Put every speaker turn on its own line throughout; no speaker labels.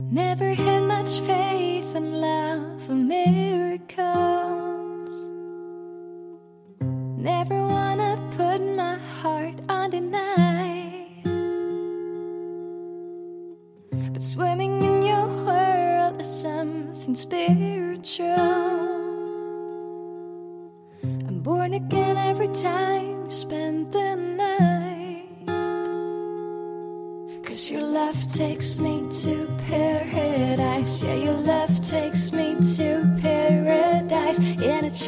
Never had much faith in love or miracles. Never wanna put my heart on deny. But swimming in your world is something spiritual. I'm born again every time you spend the night. 'Cause your love takes me to paradise. Yeah, your love takes me to paradise. And it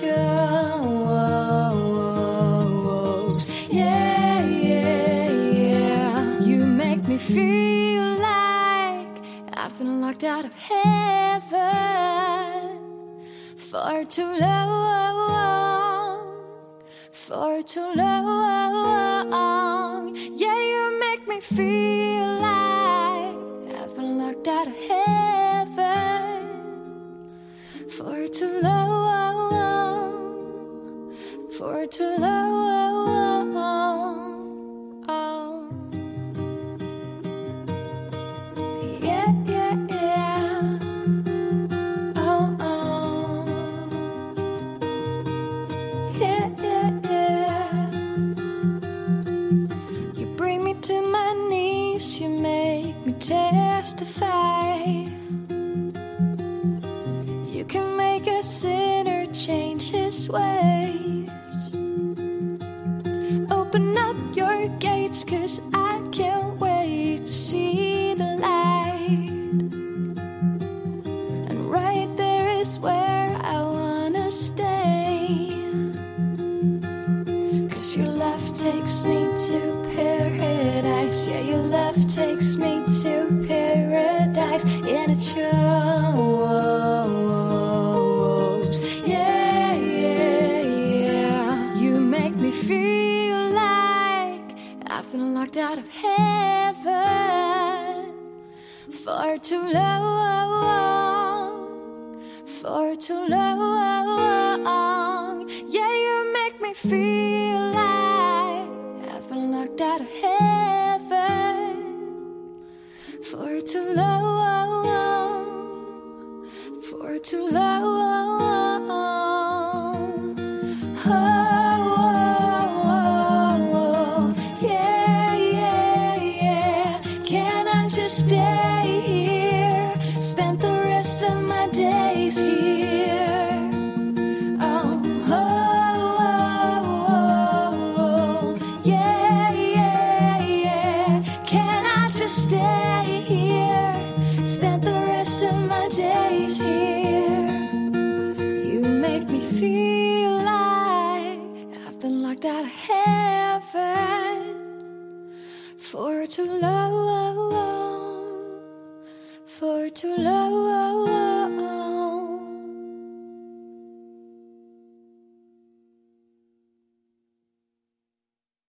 shows. Yeah, yeah, yeah. You make me feel like I've been locked out of heaven for too long, for too long. Yeah, you make me feel like I've been locked out of heaven for too long, for too long. Yeah, yeah, yeah. Oh, oh. Yeah, yeah, yeah. You bring me to my knees, you make me testify. You can make a sinner change his ways. Open up your gates, 'cause I can't wait to see the light. And right there is where I wanna stay. 'Cause your love takes me to paradise. Yeah, your love takes me to paradise. And it shows. Yeah, yeah, yeah. You make me feel like I've been locked out of heaven for too long, for too long. Yeah, you make me feel like I've been locked out of heaven for too long, for too long. Oh, oh, oh, yeah, yeah, yeah. Can I just stay here? Spend the rest of my days here. Oh, oh, oh, oh, yeah, yeah, yeah. Can I just stay here? Spend the rest of my days here. You make me feel like I've been locked out of heaven for too long, for too long.